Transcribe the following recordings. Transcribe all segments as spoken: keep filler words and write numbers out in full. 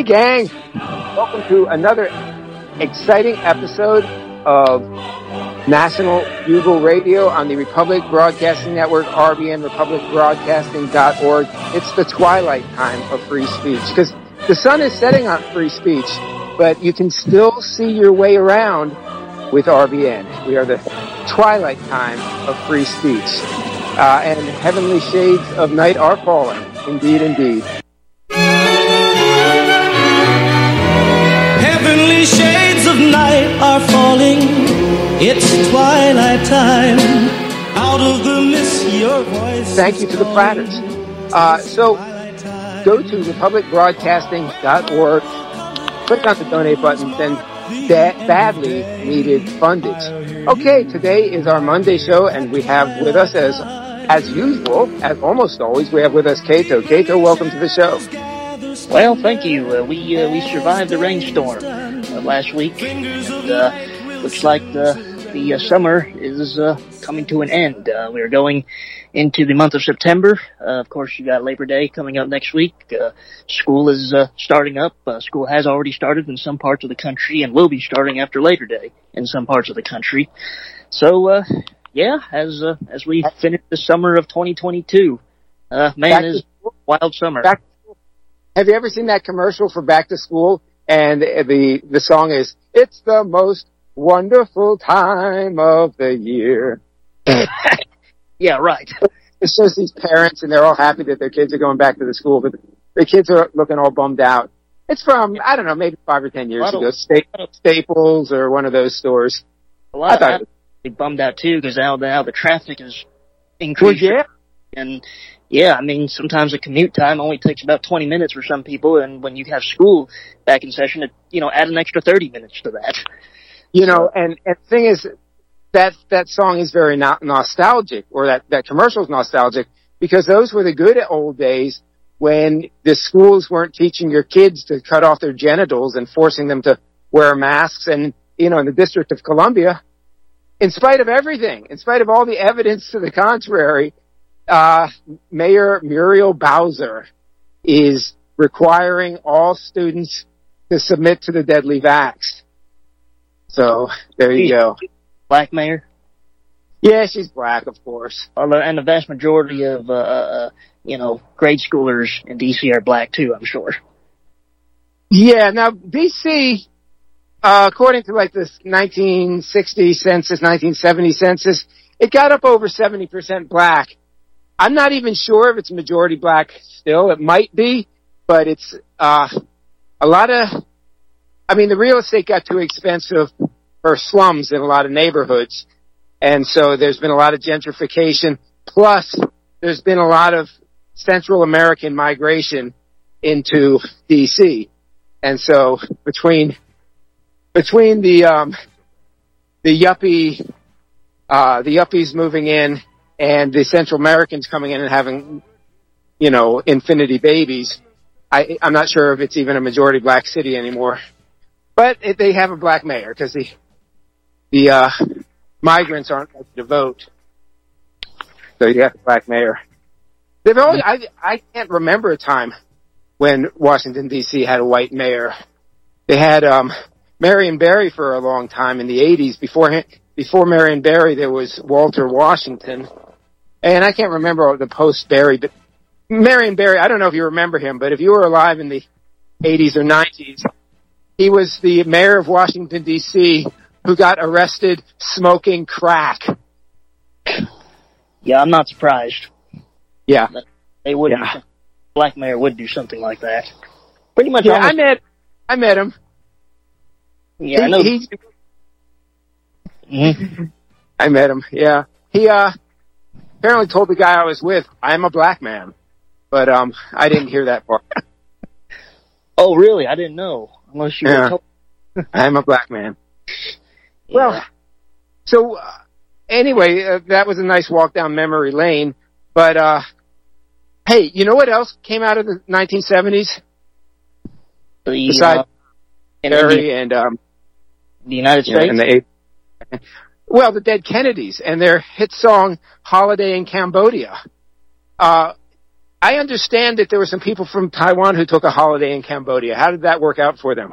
gang, welcome to another exciting episode of National Bugle Radio on the Republic Broadcasting Network, R B N, republic broadcasting dot org. It's the twilight time of free speech, because the sun is setting on free speech, but you can still see your way around with R B N. We are the twilight time of free speech, uh, and heavenly shades of night are falling. Indeed, indeed. Heavenly shades of night are falling. It's twilight time. Out of the mist, your voice. Thank you to the Platters. Uh, so, go to republic broadcasting dot org, click on the donate button, send that badly needed fundage. Okay, today is our Monday show, and we have with us, as as usual, as almost always, we have with us Kato. Kato, welcome to the show. Well, thank you. Uh, we uh, we survived the rainstorm uh, last week, and uh, looks like the the uh, summer is uh, coming to an end. Uh, we're going into the month of September. Uh, of course, you got Labor Day coming up next week. Uh, school is uh, starting up. Uh, school has already started in some parts of the country, and will be starting after Labor Day in some parts of the country. So, uh, yeah, as uh, as we finish the summer of twenty twenty-two, uh, man, is a wild summer. Back- Have you ever seen that commercial for Back to School? And the the song is, "It's the most wonderful time of the year." Yeah, right. It shows these parents, and they're all happy that their kids are going back to the school, but the kids are looking all bummed out. It's from, I don't know, maybe five or ten years ago, of, Sta- Staples or one of those stores. A lot of people bummed out, too, because now, now the traffic is increased. Well, yeah. And, yeah, I mean, sometimes the commute time only takes about twenty minutes for some people, and when you have school back in session, it, you know, add an extra thirty minutes to that. You know, and, and the thing is, that that song is very no- nostalgic, or that, that commercial is nostalgic, because those were the good old days when the schools weren't teaching your kids to cut off their genitals and forcing them to wear masks. And, you know, in the District of Columbia, in spite of everything, in spite of all the evidence to the contrary, uh, Mayor Muriel Bowser is requiring all students to submit to the deadly vax. So, there you go. Black mayor? Yeah, she's black, of course. And the vast majority of, uh, uh, you know, grade schoolers in D C are black, too, I'm sure. Yeah, now, D C, uh, according to, like, this nineteen sixty census, nineteen seventy census, it got up over seventy percent black. I'm not even sure if it's majority black still. It might be, but it's, uh, a lot of, I mean, the real estate got too expensive for slums in a lot of neighborhoods. And so there's been a lot of gentrification. Plus, there's been a lot of Central American migration into D C. And so between, between the, um, the yuppie, uh, the yuppies moving in and the Central Americans coming in and having, you know, infinity babies, I, I'm not sure if it's even a majority black city anymore. But it, they have a black mayor, because the, the, uh, migrants aren't likely to vote. So you have a black mayor. They've always, I, I can't remember a time when Washington, D C had a white mayor. They had, um, Marion Barry for a long time in the eighties. Before, before Marion Barry, there was Walter Washington. And I can't remember the post-Barry, but Marion Barry, I don't know if you remember him, but if you were alive in the eighties or nineties, he was the mayor of Washington, D C, who got arrested smoking crack. Yeah, I'm not surprised. Yeah. They would yeah. do, black mayor would do something like that. Pretty much. Yeah, almost, I met, I met him. Yeah, he, I know. He, mm-hmm. I met him, yeah. He, uh, apparently told the guy I was with, I'm a black man. But, um, I didn't hear that part. Oh, really? I didn't know. Unless you yeah. were told. I'm a black man. Yeah. Well, so, uh, anyway, uh, that was a nice walk down memory lane. But, uh, hey, you know what else came out of the nineteen seventies? The, Besides uh, Barry and, um, the United States? Yeah, and the, well, the Dead Kennedys and their hit song, Holiday in Cambodia. Uh, I understand that there were some people from Taiwan who took a holiday in Cambodia. How did that work out for them?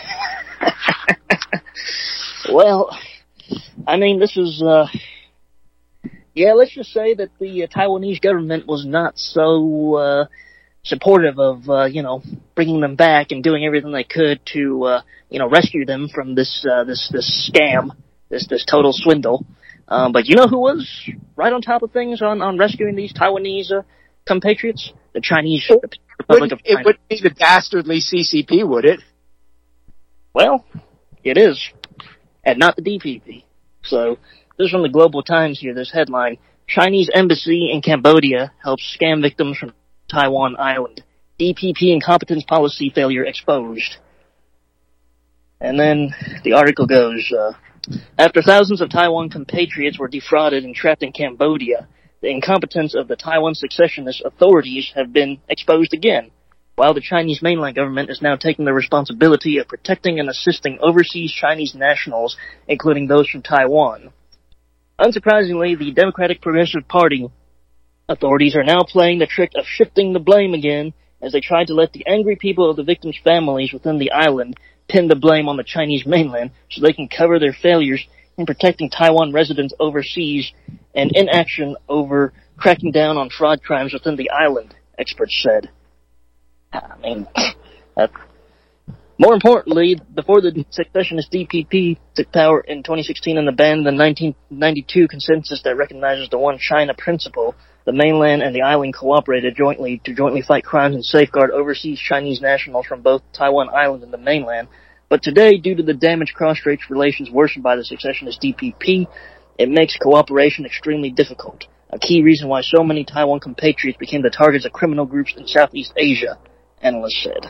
Well, I mean, this is, uh, yeah, let's just say that the uh, Taiwanese government was not so uh, supportive of, uh, you know, bringing them back and doing everything they could to, uh, you know, rescue them from this uh, this this scam, this this total swindle. Um, but you know who was right on top of things on, on rescuing these Taiwanese uh, compatriots? The Chinese it Republic of China. It wouldn't be the dastardly C C P, would it? Well, it is, and not the D P P. So, this is from the Global Times here, this headline: Chinese embassy in Cambodia helps scam victims from Taiwan Island. D P P incompetence policy failure exposed. And then the article goes, uh, after thousands of Taiwan compatriots were defrauded and trapped in Cambodia, the incompetence of the Taiwan successionist authorities have been exposed again, while the Chinese mainland government is now taking the responsibility of protecting and assisting overseas Chinese nationals, including those from Taiwan. Unsurprisingly, the Democratic Progressive Party authorities are now playing the trick of shifting the blame again, as they try to let the angry people of the victims' families within the island pin the blame on the Chinese mainland so they can cover their failures in protecting Taiwan residents overseas and inaction over cracking down on fraud crimes within the island, experts said. I mean, uh, more importantly, before the secessionist D P P took power in twenty sixteen and abandoned the nineteen ninety-two consensus that recognizes the One China principle, the mainland and the island cooperated jointly to jointly fight crimes and safeguard overseas Chinese nationals from both Taiwan Island and the mainland. But today, due to the damaged cross-strait relations worsened by the secessionist D P P, it makes cooperation extremely difficult, a key reason why so many Taiwan compatriots became the targets of criminal groups in Southeast Asia, analysts said.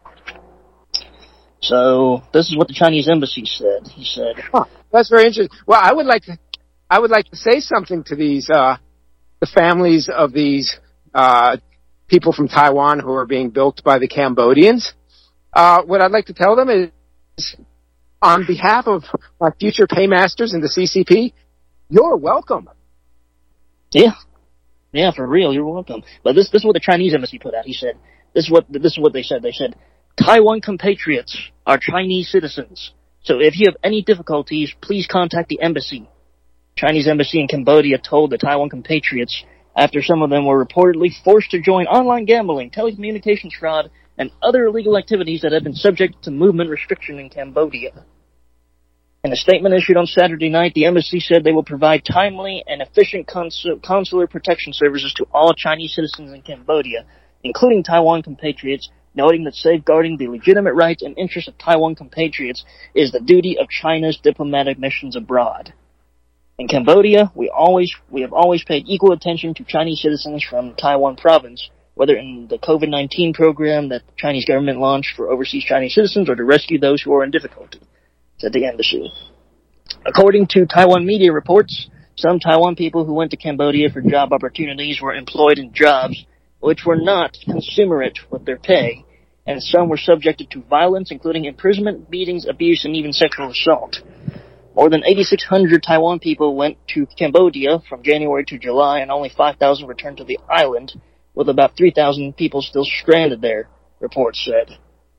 So, this is what the Chinese embassy said. He said, huh, that's very interesting. Well, I would like to, I would like to say something to these, uh, the families of these, uh, people from Taiwan who are being bilked by the Cambodians. Uh, what I'd like to tell them is, on behalf of my future paymasters in the C C P, you're welcome. Yeah. Yeah, for real, you're welcome. But this, this is what the Chinese embassy put out. He said, this is what, this is what they said. They said, Taiwan compatriots are Chinese citizens. So if you have any difficulties, please contact the embassy. Chinese embassy in Cambodia told the Taiwan compatriots after some of them were reportedly forced to join online gambling, telecommunications fraud, and other illegal activities that have been subject to movement restriction in Cambodia. In a statement issued on Saturday night, the embassy said they will provide timely and efficient consul- consular protection services to all Chinese citizens in Cambodia, including Taiwan compatriots, noting that safeguarding the legitimate rights and interests of Taiwan compatriots is the duty of China's diplomatic missions abroad. In Cambodia, we always we have always paid equal attention to Chinese citizens from Taiwan province, whether in the COVID nineteen program that the Chinese government launched for overseas Chinese citizens or to rescue those who are in difficulty, said the embassy. According to Taiwan media reports, some Taiwan people who went to Cambodia for job opportunities were employed in jobs which were not commensurate with their pay, and some were subjected to violence, including imprisonment, beatings, abuse, and even sexual assault. More than eighty-six hundred Taiwan people went to Cambodia from January to July, and only five thousand returned to the island, with about three thousand people still stranded there, reports said.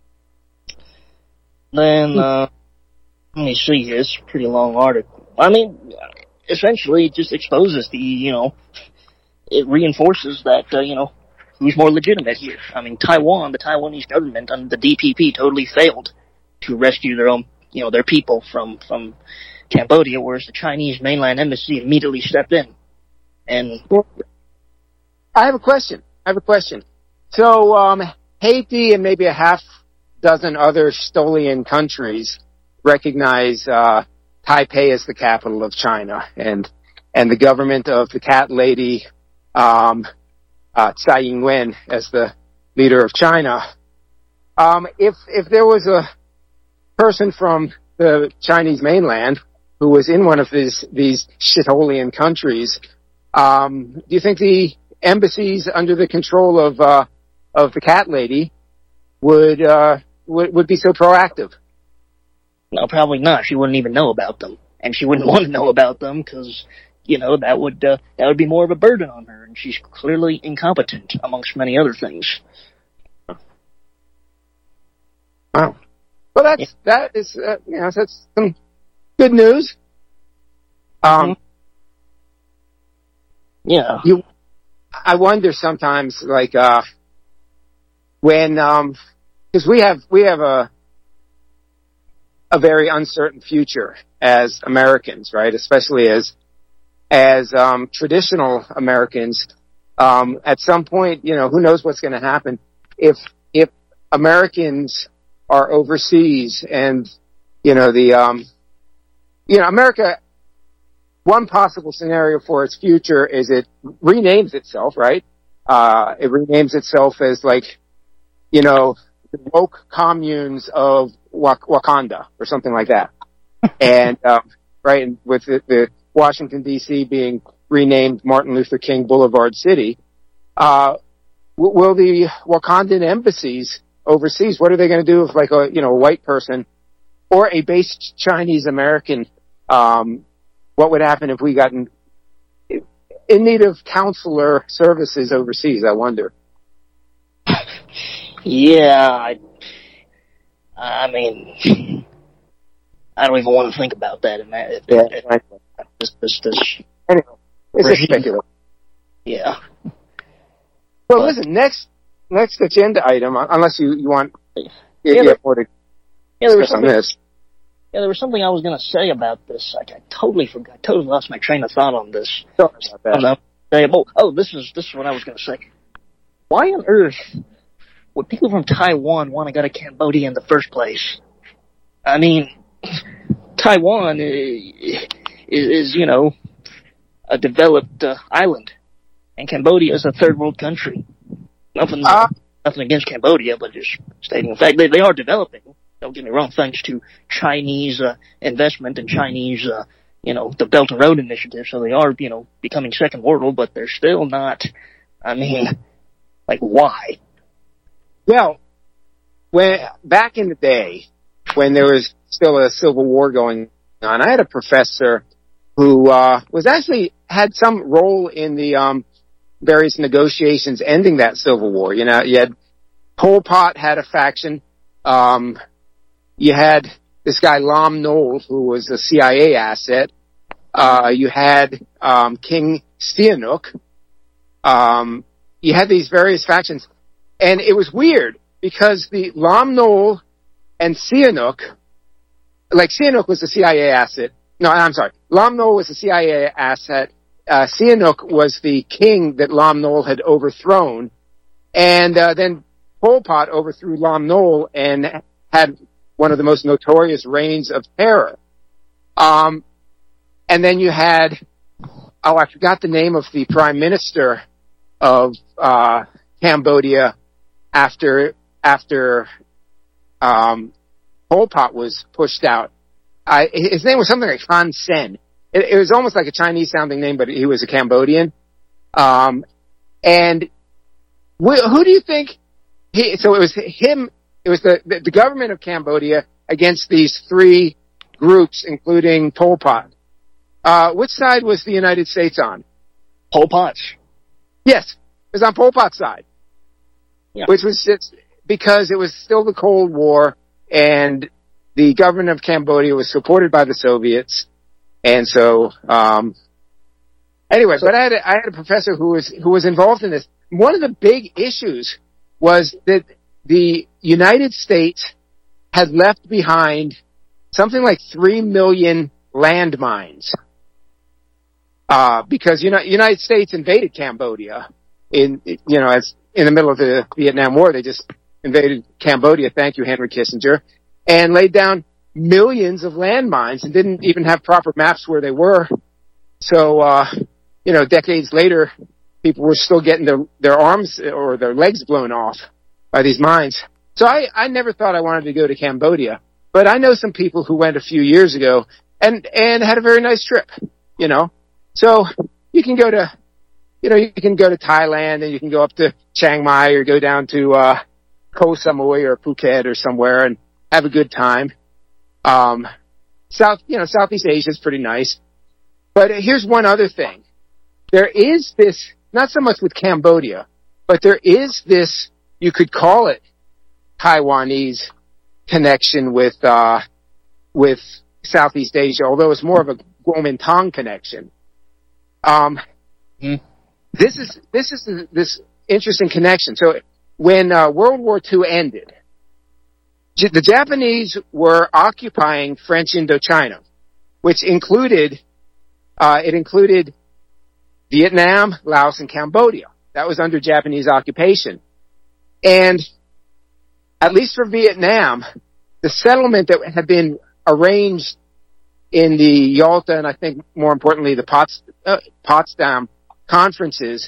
Then, uh, let me see here, it's a pretty long article. I mean, essentially it just exposes the, you know, it reinforces that, uh, you know, who's more legitimate here. I mean, Taiwan, the Taiwanese government under the D P P totally failed to rescue their own, you know, their people from, from Cambodia, whereas the Chinese mainland embassy immediately stepped in. And well, I have a question. I have a question. So, um, Haiti and maybe a half dozen other Stolian countries recognize, uh, Taipei as the capital of China, and, and the government of the cat lady, um, uh, Tsai Ing-wen as the leader of China. Um, if, if there was a person from the Chinese mainland who was in one of these, these shitholian countries, um, do you think the embassies under the control of, uh, of the cat lady would, uh, would, would be so proactive? No, probably not. She wouldn't even know about them. And she wouldn't want to know about them because you know, that would uh, that would be more of a burden on her, and she's clearly incompetent amongst many other things. Wow. Well, that's yeah. that is uh, you know that's some good news. Um. Mm-hmm. Yeah. You, I wonder sometimes, like, uh, when, um, cause we have, we have a, a very uncertain future as Americans, right? Especially as, as, um, traditional Americans. Um, at some point, you know, who knows what's going to happen if, if Americans are overseas and, you know, the, um, you know, America, one possible scenario for its future is it renames itself, right? Uh, it renames itself as like, you know, the woke communes of Wak- Wakanda or something like that. and, um, right, and with the, the Washington D C being renamed Martin Luther King Boulevard City, uh, w- will the Wakandan embassies overseas, what are they going to do if like a, you know, a white person or a base Chinese American, um, what would happen if we got in, in need of counselor services overseas, I wonder. Yeah, I, I mean, I don't even want to think about that. If, yeah, if, right. this, this, this anyway, it's just speculative. Yeah. Well, but, listen, next next agenda item, unless you, you want yeah, you there, have more to yeah, there was discuss on this. Yeah, there was something I was going to say about this. I, I totally forgot. Totally lost my train of thought on this. Sorry about that. Oh, no. oh, oh, this is this is what I was going to say. Why on earth would people from Taiwan want to go to Cambodia in the first place? I mean, Taiwan is, is you know, a developed uh, island, and Cambodia is a third world country. Nothing, uh, nothing against Cambodia, but just stating the fact that they are developing. Don't get me wrong, thanks to Chinese uh, investment and Chinese, uh, you know, the Belt and Road Initiative, so they are, you know, becoming second world, but they're still not, I mean, like, why? Well, when, back in the day, when there was still a civil war going on, I had a professor who, uh, was actually, had some role in the, um, various negotiations ending that civil war. You know, you had, Pol Pot had a faction, um, you had this guy Lom Nol, who was a C I A asset. Uh, you had um, King Sihanouk. Um, you had these various factions, and it was weird because the Lom Nol and Sihanouk, like Sihanouk was a C I A asset. No, I'm sorry. Lom Nol was a C I A asset. Uh, Sihanouk was the king that Lom Nol had overthrown, and uh, then Pol Pot overthrew Lom Nol and had one of the most notorious reigns of terror. Um, and then you had, oh, I forgot the name of the prime minister of, uh, Cambodia after, after, um, Pol Pot was pushed out. I, his name was something like Han Sen. It, it was almost like a Chinese sounding name, but he was a Cambodian. Um, and wh- who do you think he, so it was him, It was the, the, the government of Cambodia against these three groups, including Pol Pot. Uh, which side was the United States on? Pol Pot's. Yes, it was on Pol Pot's side. Yeah. Which was just because it was still the Cold War, and the government of Cambodia was supported by the Soviets, and so, um, anyway, but I had a, I had a professor who was who was involved in this. One of the big issues was that the United States had left behind something like three million landmines, uh, because you know, United States invaded Cambodia in, you know, as in the middle of the Vietnam War. They just invaded Cambodia. Thank you, Henry Kissinger, and laid down millions of landmines and didn't even have proper maps where they were. So, uh, you know, decades later, people were still getting their, their arms or their legs blown off by these mines. So I, I never thought I wanted to go to Cambodia, but I know some people who went a few years ago and, and had a very nice trip, you know. So you can go to, you know, you can go to Thailand and you can go up to Chiang Mai or go down to, uh, Koh Samui or Phuket or somewhere and have a good time. Um, South, you know, Southeast Asia is pretty nice. But here's one other thing. There is this, not so much with Cambodia, but there is this, you could call it Taiwanese connection with, uh, with Southeast Asia, although it's more of a Kuomintang connection. Um, mm. this is, this is this interesting connection. So when, uh, World War Two ended, J- the Japanese were occupying French Indochina, which included, uh, it included Vietnam, Laos, and Cambodia. That was under Japanese occupation. And at least for Vietnam, the settlement that had been arranged in the Yalta and I think more importantly the Pots, uh, Potsdam conferences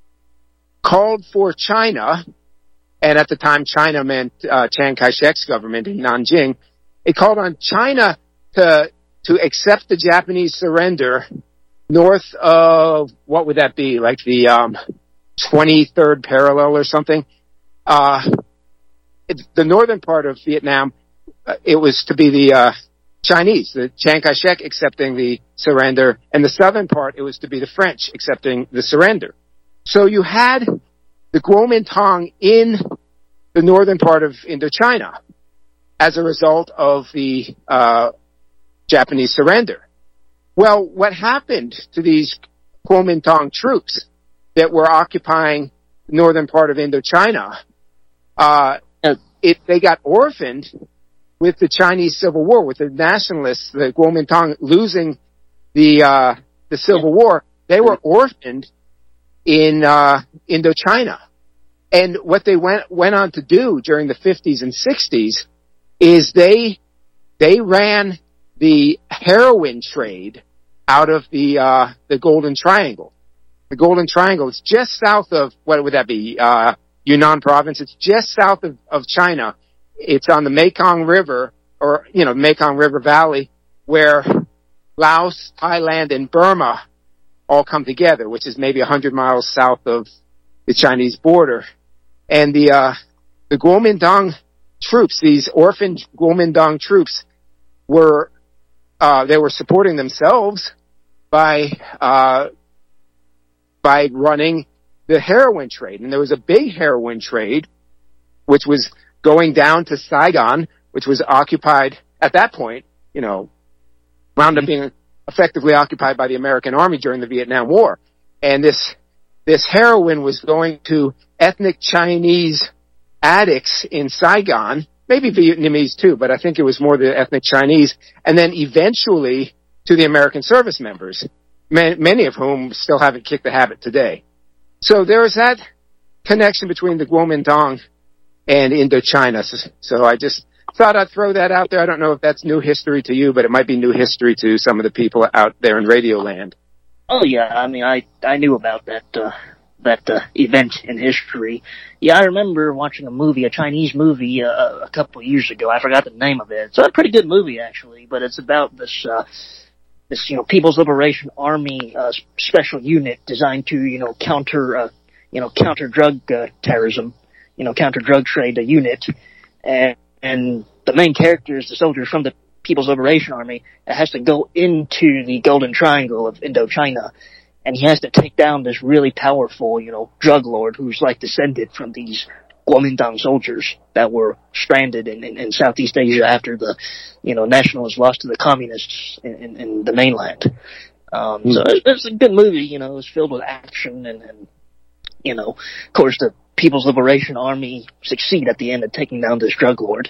called for China, and at the time China meant uh, Chiang Kai-shek's government in Nanjing. It called on China to to accept the Japanese surrender north of, what would that be, like the um, twenty-third parallel or something. Uh, it, the northern part of Vietnam, uh, it was to be the uh, Chinese, the Chiang Kai-shek accepting the surrender, and the southern part, it was to be the French accepting the surrender. So you had the Kuomintang in the northern part of Indochina as a result of the uh, Japanese surrender. Well, what happened to these Kuomintang troops that were occupying the northern part of Indochina? Uh, it, they got orphaned with the Chinese Civil War, with the nationalists, the Kuomintang losing the, uh, the Civil War. They were orphaned in, uh, Indochina. And what they went, went on to do during the fifties and sixties is they, they ran the heroin trade out of the, uh, the Golden Triangle. The Golden Triangle is just south of, what would that be, uh, Yunnan province. It's just south of, of China. It's on the Mekong River, or, you know, Mekong River Valley, where Laos, Thailand, and Burma all come together, which is maybe a hundred miles south of the Chinese border. And the, uh, the Kuomintang troops, these orphaned Kuomintang troops were, uh, they were supporting themselves by, uh, by running the heroin trade. And there was a big heroin trade, which was going down to Saigon, which was occupied at that point, you know, wound up being effectively occupied by the American Army during the Vietnam War. And this, this heroin was going to ethnic Chinese addicts in Saigon, maybe Vietnamese too, but I think it was more the ethnic Chinese, and then eventually to the American service members, many of whom still haven't kicked the habit today. So there is that connection between the Kuomintang and Indochina. So, so I just thought I'd throw that out there. I don't know if that's new history to you, but it might be new history to some of the people out there in Radio Land. Oh yeah, I mean, I I knew about that uh, that uh, event in history. Yeah, I remember watching a movie, a Chinese movie, uh, a couple of years ago. I forgot the name of it. It's a pretty good movie actually, but it's about this. Uh, This, you know, People's Liberation Army uh, special unit designed to, you know, counter, uh, you know, counter drug uh, terrorism, you know, counter drug trade uh, unit, and and the main character is the soldier from the People's Liberation Army that has to go into the Golden Triangle of Indochina, and he has to take down this really powerful, you know, drug lord who's like descended from these Kuomintang soldiers that were stranded in, in, in Southeast Asia after the, you know, nationalists lost to the communists in, in, in the mainland. Um, mm. So it, it's a good movie, you know, it was filled with action and, and, you know, of course the People's Liberation Army succeed at the end of taking down this drug lord.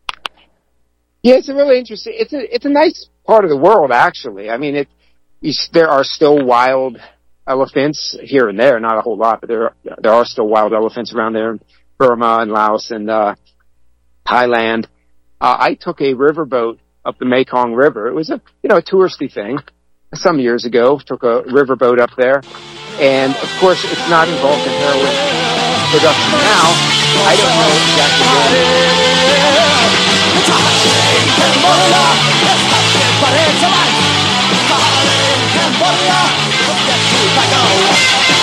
Yeah, it's a really interesting, it's a, it's a nice part of the world actually. I mean, it, you, there are still wild elephants here and there, not a whole lot, but there, there are still wild elephants around there. Burma and Laos and uh, Thailand. Uh, I took a riverboat up the Mekong River. It was a, you know, a touristy thing some years ago. Took a riverboat up there. And, of course, it's not involved in heroin production now. I don't know exactly when.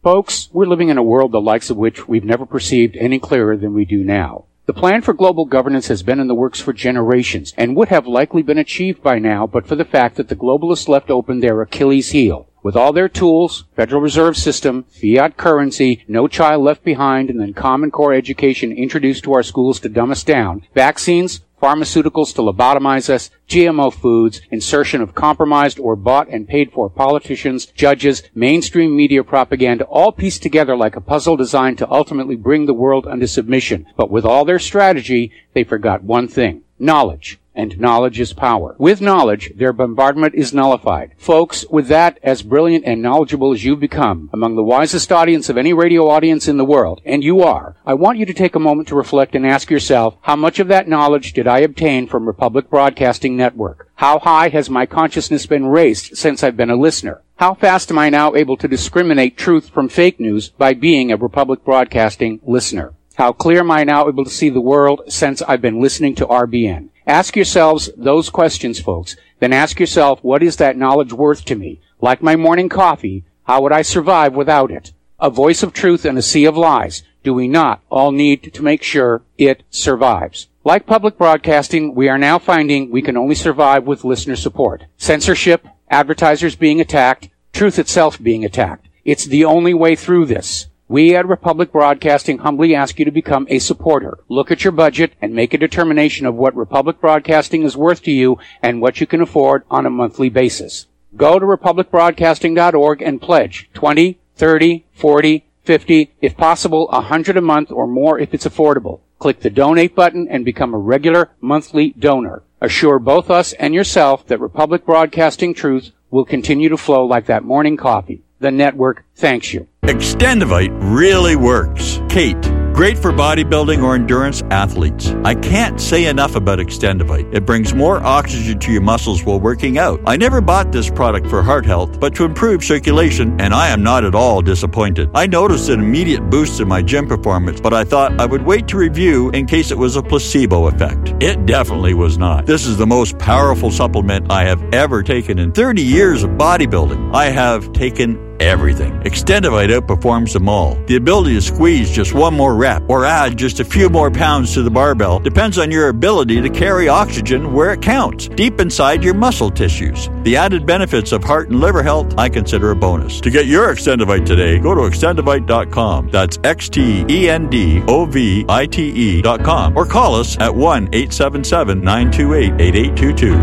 Folks, we're living in a world the likes of which we've never perceived any clearer than we do now. The plan for global governance has been in the works for generations and would have likely been achieved by now but for the fact that the globalists left open their Achilles heel. With all their tools, Federal Reserve System, fiat currency, no child left behind, and then Common Core education introduced to our schools to dumb us down, vaccines, pharmaceuticals to lobotomize us, G M O foods, insertion of compromised or bought and paid for politicians, judges, mainstream media propaganda, all pieced together like a puzzle designed to ultimately bring the world under submission. But with all their strategy, they forgot one thing: knowledge. And knowledge is power. With knowledge, their bombardment is nullified. Folks, with that, as brilliant and knowledgeable as you've become, among the wisest audience of any radio audience in the world, and you are, I want you to take a moment to reflect and ask yourself, how much of that knowledge did I obtain from Republic Broadcasting Network? How high has my consciousness been raised since I've been a listener? How fast am I now able to discriminate truth from fake news by being a Republic Broadcasting listener? How clear am I now able to see the world since I've been listening to R B N? Ask yourselves those questions, folks. Then ask yourself, what is that knowledge worth to me? Like my morning coffee, how would I survive without it? A voice of truth in a sea of lies. Do we not all need to make sure it survives? Like public broadcasting, we are now finding we can only survive with listener support. Censorship, advertisers being attacked, truth itself being attacked. It's the only way through this. We at Republic Broadcasting humbly ask you to become a supporter. Look at your budget and make a determination of what Republic Broadcasting is worth to you and what you can afford on a monthly basis. Go to republic broadcasting dot org and pledge twenty, thirty, forty, fifty, if possible, one hundred a month or more if it's affordable. Click the donate button and become a regular monthly donor. Assure both us and yourself that Republic Broadcasting truth will continue to flow like that morning coffee. The network thanks you. Extendivite really works. Kate, great for bodybuilding or endurance athletes. I can't say enough about Extendivite. It brings more oxygen to your muscles while working out. I never bought this product for heart health, but to improve circulation, and I am not at all disappointed. I noticed an immediate boost in my gym performance, but I thought I would wait to review in case it was a placebo effect. It definitely was not. This is the most powerful supplement I have ever taken in thirty years of bodybuilding. I have taken everything. Extendivite outperforms them all. The ability to squeeze just one more rep or add just a few more pounds to the barbell depends on your ability to carry oxygen where it counts, deep inside your muscle tissues. The added benefits of heart and liver health I consider a bonus. To get your Extendivite today, go to extendivite dot com. That's X T E N D O V I T E dot com or call us at one eight seven seven, nine two eight, eight eight two two.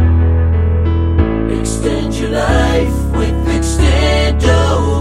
Extend your life with Extendovite.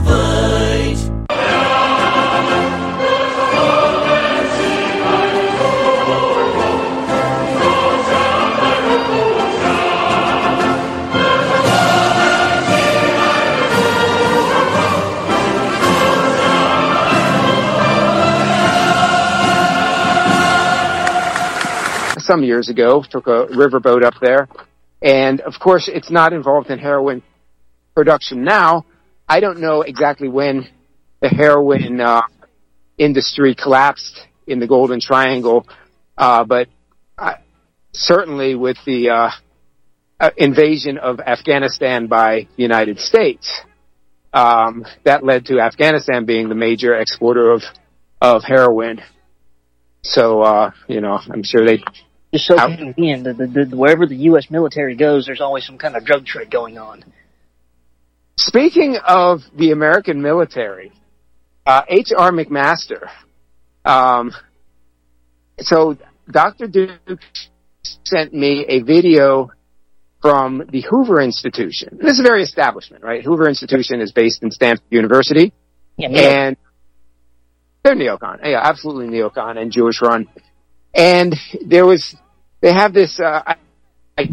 Some years ago, took a riverboat up there. And, of course, it's not involved in heroin production now. I don't know exactly when the heroin uh, industry collapsed in the Golden Triangle, uh, but uh, certainly with the uh, uh, invasion of Afghanistan by the United States, um, that led to Afghanistan being the major exporter of, of heroin. So, uh, you know, I'm sure they... Just so convenient that the, the, wherever the U S military goes, there's always some kind of drug trade going on. Speaking of the American military, uh, H R McMaster, um, so Doctor Duke sent me a video from the Hoover Institution. This is a very establishment, right? Hoover Institution is based in Stanford University. Yeah, and they're neocon. Yeah, absolutely neocon and Jewish run. And there was, they have this, uh, I, I,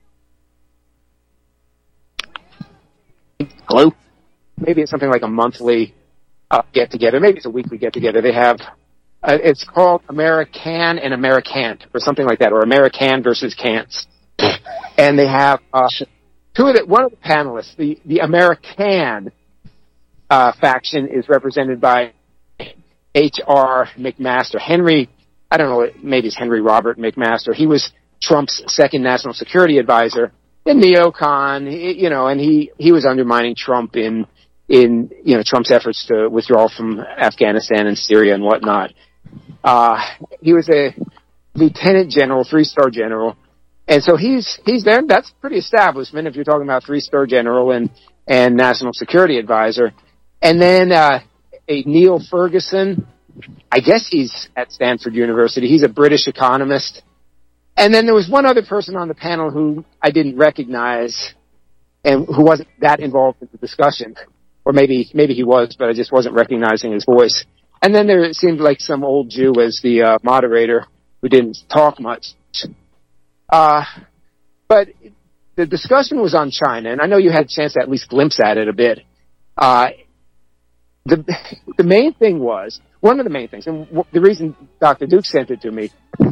hello? Maybe it's something like a monthly uh, get-together. Maybe it's a weekly get-together. They have, uh, it's called American and Americant, or something like that, or American versus Cants. And they have uh, two of the, one of the panelists, the, the American uh, faction is represented by H R McMaster. Henry, I don't know, maybe it's Henry Robert McMaster. He was Trump's second national security advisor, a neocon, you know, and he, he was undermining Trump in in, you know, Trump's efforts to withdraw from Afghanistan and Syria and whatnot. Uh, he was a lieutenant general, three-star general. And so he's, he's there. That's pretty establishment if you're talking about three-star general and, and national security advisor. And then, uh, a Neil Ferguson, I guess he's at Stanford University. He's a British economist. And then there was one other person on the panel who I didn't recognize and who wasn't that involved in the discussion. Or maybe, maybe he was, but I just wasn't recognizing his voice. And then there seemed like some old Jew as the uh, moderator who didn't talk much. Uh, but the discussion was on China, and I know you had a chance to at least glimpse at it a bit. Uh, the, the main thing was, one of the main things, and w- the reason Doctor Duke sent it to me,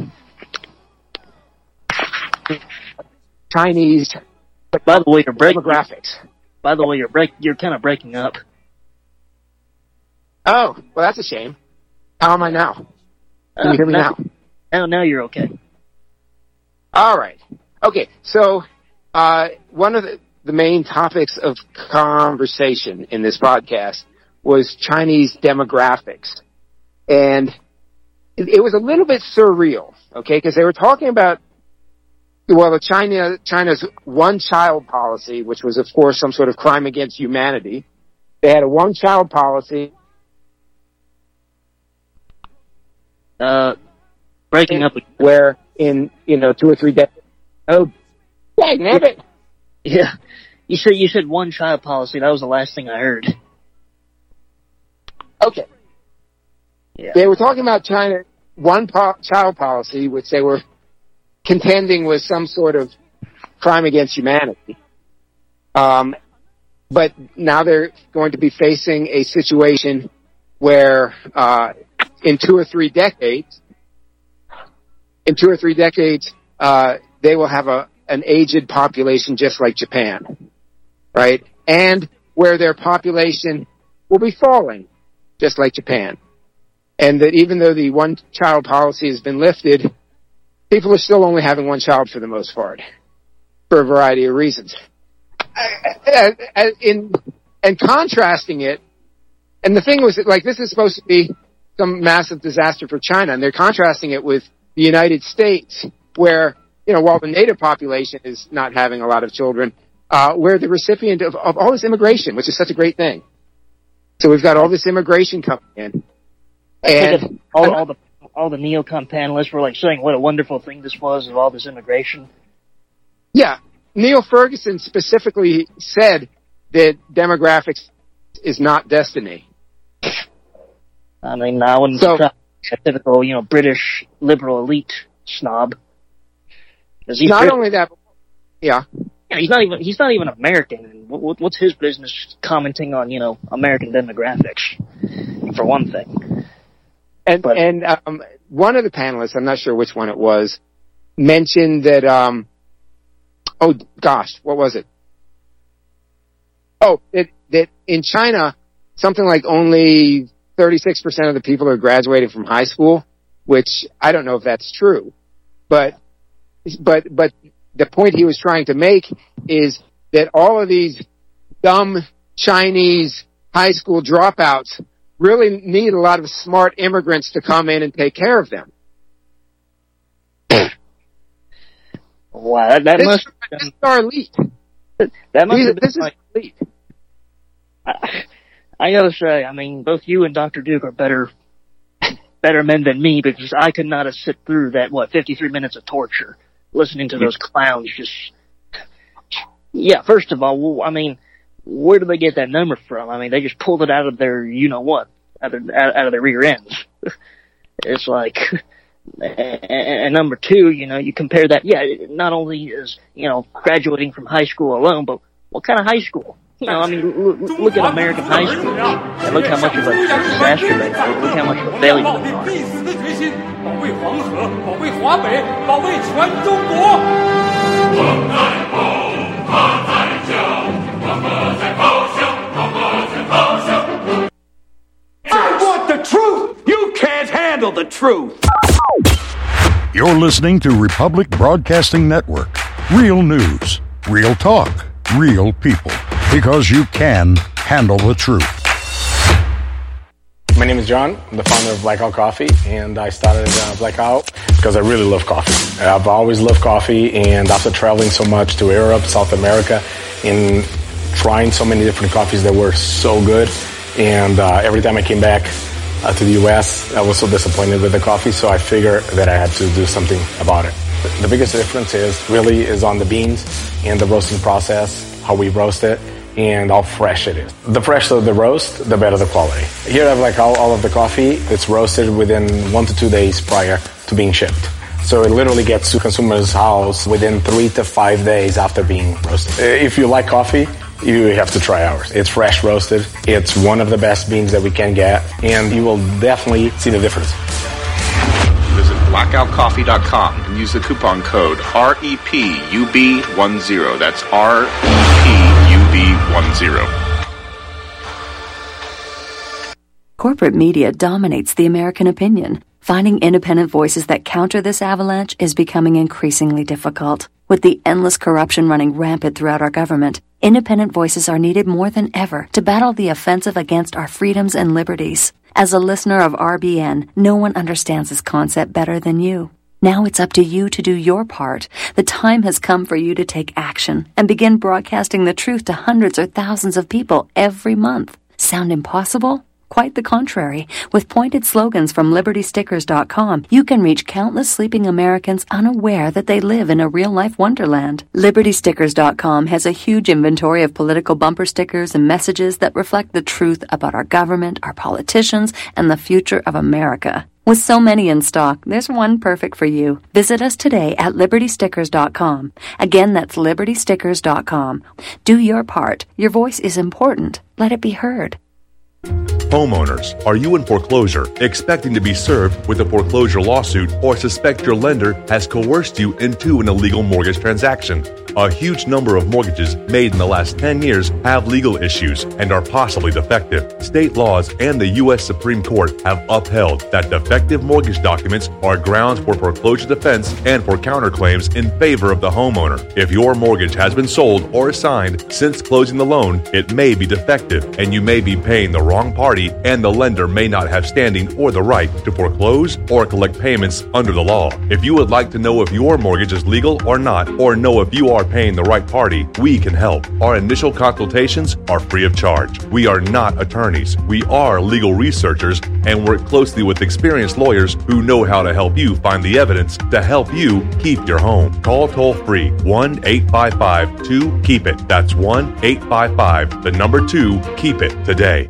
Chinese by the way, you're breaking, demographics. By the way, you're break, you're kind of breaking up. Oh, well, that's a shame. How am I now? Can uh, you hear me now? Now, now you're okay. All right. Okay, so uh, one of the, the main topics of conversation in this podcast was Chinese demographics. And it, it was a little bit surreal, okay, because they were talking about, well, the China, China's one-child policy, which was, of course, some sort of crime against humanity. They had a one-child policy. Uh, breaking up. Where in, you know, two or three decades. Oh, dang it. Yeah. You said, you said one child policy. That was the last thing I heard. Okay. Yeah. They were talking about China, one po- child policy, which they were contending was some sort of crime against humanity. Um, but now they're going to be facing a situation where, uh, in two or three decades, in two or three decades, uh, they will have a, an aged population just like Japan, right? And where their population will be falling, just like Japan. And that even though the one-child policy has been lifted, people are still only having one child for the most part, for a variety of reasons. In, and contrasting it, and the thing was that, like, this is supposed to be some massive disaster for China, and they're contrasting it with the United States, where, you know, while the native population is not having a lot of children, uh, we're the recipient of, of all this immigration, which is such a great thing. So we've got all this immigration coming in. And all, all the all the neocon panelists were like saying what a wonderful thing this was of all this immigration. Yeah, Neil Ferguson specifically said that demographics is not destiny. I mean, I wouldn't so, try a typical, you know, British liberal elite snob. Not British? only that, yeah. Yeah, he's not even he's not even American. And what, what's his business commenting on, you know, American demographics, for one thing? And but, and um, one of the panelists, I'm not sure which one it was, mentioned that. Um, oh gosh, what was it? Oh, that that in China, something like only thirty-six percent of the people are graduating from high school, which I don't know if that's true, but but but the point he was trying to make is that all of these dumb Chinese high school dropouts really need a lot of smart immigrants to come in and take care of them. Wow, that, that this must is our elite. That must These, have been this like, is elite. I, I gotta say, I mean, both you and Doctor Duke are better, better men than me, because I could not have sit through that, what, fifty-three minutes of torture, listening to those clowns just, yeah, first of all, well, I mean, where do they get that number from? I mean, they just pulled it out of their, you know what, out of, out of their rear ends. It's like, and number two, you know, you compare that, yeah, not only is, you know, graduating from high school alone, but what kind of high school? You know, I mean, look, look at American high school, and look how much of a disaster they are. Look how much of a failure they are. I want the truth! You can't handle the truth! You're listening to Republic Broadcasting Network. Real news, real talk, real people. Because you can handle the truth. My name is John. I'm the founder of Blackout Coffee, and I started uh, Blackout because I really love coffee. I've always loved coffee, and after traveling so much to Europe, South America, and trying so many different coffees that were so good, and uh, every time I came back uh, to the U S, I was so disappointed with the coffee, so I figured that I had to do something about it. The biggest difference is really is on the beans and the roasting process, how we roast it, and how fresh it is. The fresher the roast, the better the quality. Here I have like all, all of the coffee. It's roasted within one to two days prior to being shipped. So it literally gets to consumers' house within three to five days after being roasted. If you like coffee, you have to try ours. It's fresh roasted. It's one of the best beans that we can get, and you will definitely see the difference. Visit blackout coffee dot com and use the coupon code R E P U B ten. That's R E P U B ten. Corporate media dominates the American opinion. Finding independent voices that counter this avalanche is becoming increasingly difficult. With the endless corruption running rampant throughout our government, independent voices are needed more than ever to battle the offensive against our freedoms and liberties. As a listener of R B N, no one understands this concept better than you. Now it's up to you to do your part. The time has come for you to take action and begin broadcasting the truth to hundreds or thousands of people every month. Sound impossible? Quite the contrary. With pointed slogans from liberty stickers dot com, you can reach countless sleeping Americans unaware that they live in a real-life wonderland. liberty stickers dot com has a huge inventory of political bumper stickers and messages that reflect the truth about our government, our politicians, and the future of America. With so many in stock, there's one perfect for you. Visit us today at liberty stickers dot com. Again, that's liberty stickers dot com. Do your part. Your voice is important. Let it be heard. Homeowners, are you in foreclosure, expecting to be served with a foreclosure lawsuit, or suspect your lender has coerced you into an illegal mortgage transaction? A huge number of mortgages made in the last ten years have legal issues and are possibly defective. State laws and the U S Supreme Court have upheld that defective mortgage documents are grounds for foreclosure defense and for counterclaims in favor of the homeowner. If your mortgage has been sold or assigned since closing the loan, it may be defective and you may be paying the wrong party, and the lender may not have standing or the right to foreclose or collect payments under the law. If you would like to know if your mortgage is legal or not, or know if you are paying the right party, we can help. Our initial consultations are free of charge. We are not attorneys. We are legal researchers and work closely with experienced lawyers who know how to help you find the evidence to help you keep your home. Call toll free one eight five five two keep it. That's one eight five five, the number two, keep it today.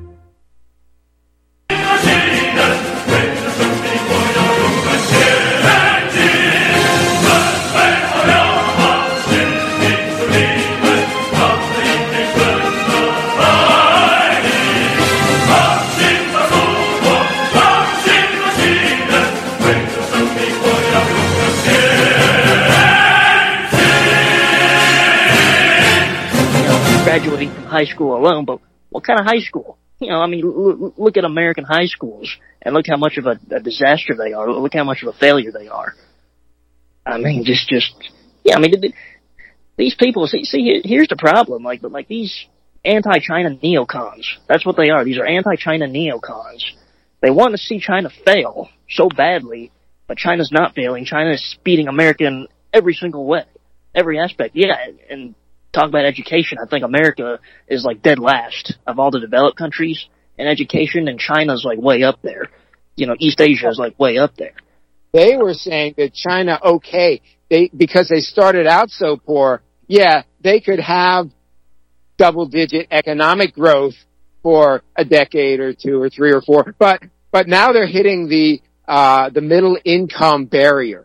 Graduating from high school alone, but what kind of high school? You know, I mean, l- look at American high schools and look how much of a, a disaster they are. Look how much of a failure they are. I mean, just, just, yeah, I mean, these people, see, see, here's the problem. Like, like these anti-China neocons, that's what they are. These are anti-China neocons. They want to see China fail so badly, but China's not failing. China is beating America in every single way, every aspect. Yeah, and talk about education, I think America is like dead last of all the developed countries in education, and China's like way up there. You know, East Asia is like way up there. They were saying that China, okay, they because they started out so poor, yeah, they could have double-digit economic growth for a decade or two or three or four, but but now they're hitting the uh the middle income barrier.